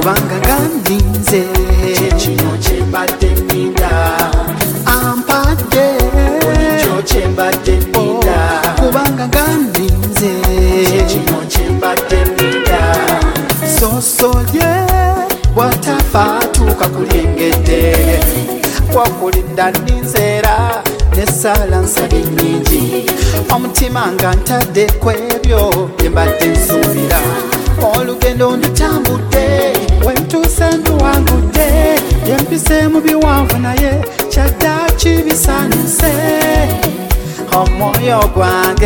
kubanga ngandinze kino kyembadde nninda ampadde bulijjo kyembadde nninda kubanga ngandinze kino kyembadde nninda sosolye bwatafa atuuka kulengedde wakulidda nninzeera nesala nsabye nnyingi omutima nga ntadde kwebyo byembadde nsuubira olugendo ndutambudde wentuuse nduwangudde yempise mu biwanvu naye kyaddaaki bisaanuse omwoyo gwange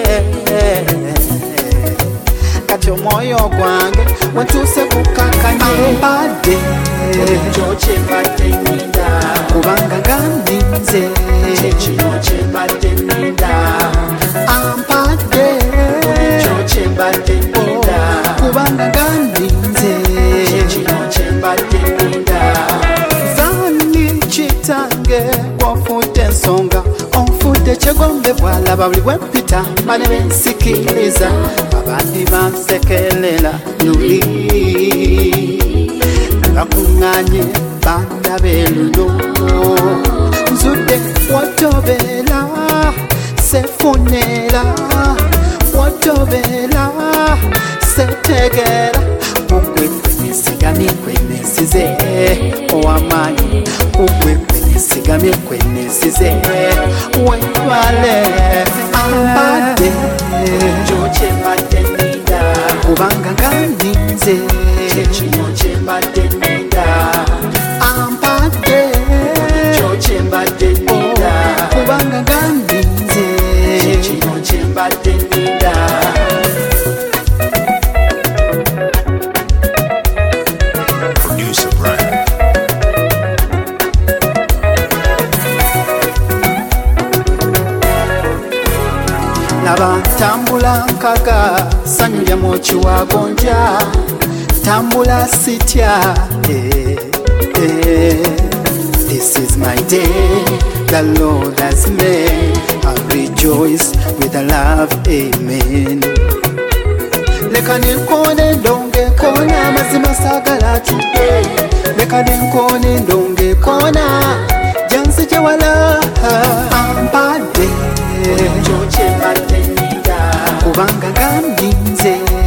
kati omwoyo gwange wentuuse kukakanye ampadde bulijjo kyembadde nninda kubanga ngandinze kino kyembadde nninda ampadde bulijjo kyembadde nninda kubanga ngandinze kino kyembadde nninda zani kitange kwofudde ensonga onfudde kyegombe bwalaba buli bwempita bane bensikiriza abandi bansekelela nuli bakuŋŋanye bandabeluno nzudde wotobera sefunera wotobera setegera kugwe kwenesigamye kwenesize owamaanyi kugwe kwenesigamye kwenesize webale ampadde bulijjo kyembadde nninda kubanga ngandinze kino kyembadde nninda ampadde bulijjo kyembadde nninda kubanga ngandinze kino kyembadde nninda Producer Brian. laba ntambula nkaga sanyu lya mwoki wagonja tambula sitya This is my day the Lord has made. I'll rejoice with the love, amen. Leka nenkone ndonge kona mazima sagala tude leka nenkone ndonge kona jansi jewala ampadde bulijjo kyembadde nninda kubanga ngandinze